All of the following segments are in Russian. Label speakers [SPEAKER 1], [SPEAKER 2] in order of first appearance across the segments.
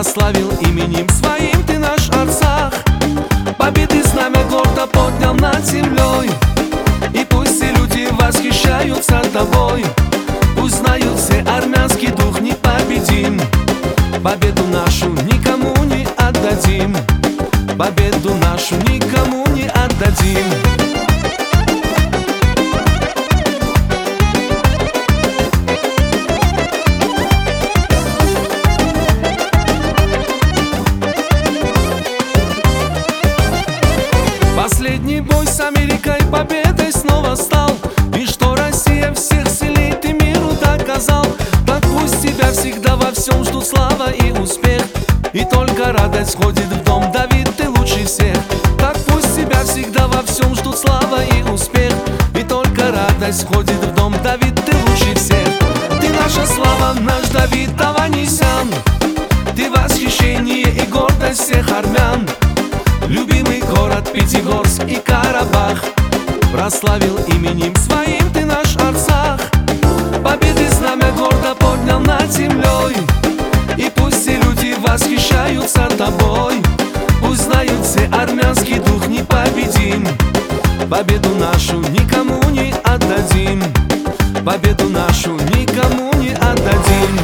[SPEAKER 1] прославил именем своим ты наш Арцах. Победы знамя гордо поднял над землей, и пусть все люди восхищаются тобой. Пусть знают все, армянский дух непобедим. Победу нашу никому не отдадим. Победу нашу никому не отдадим. Последний бой с Америкой победой снова стал, и что Россия всех сильней ты миру доказал. Так пусть тебя всегда во всем ждут слава и успех, и только радость входит в дом. Давид, ты лучший всех. Так пусть тебя всегда во всем ждут слава и успех, и только радость входит в дом. Давид, ты лучший всех. Ты наша слава, наш Давид Аванесян. Ты восхищение и гордость всех армян. Любимый город Пятигорск и Карабах прославил именем своим ты наш Арцах. Победы знамя гордо поднял над землей, и пусть все люди восхищаются тобой. Пусть знают все, армянский дух непобедим. Победу нашу никому не отдадим. Победу нашу никому не отдадим.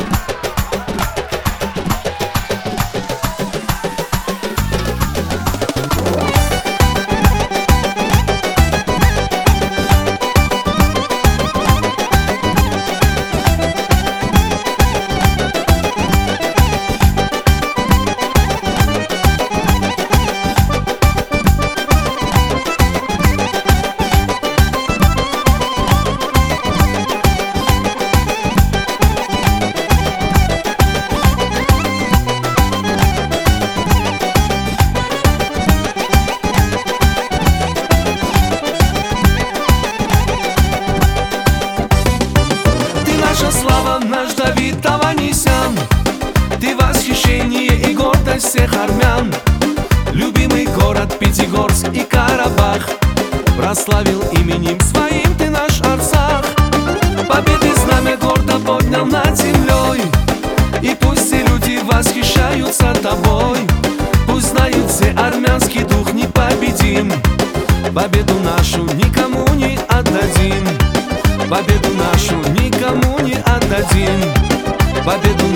[SPEAKER 1] Слава, наш Давид Аванесян. Ты восхищение и гордость всех армян. Любимый город Пятигорск и Карабах прославил именем своим ты наш Арцах. Победы знамя гордо поднял над землей, и пусть все люди восхищаются тобой. Пусть знают все, армянский дух непобедим. Победу нашу никому не отдадим. Победу нашу никому не отдадим. Победу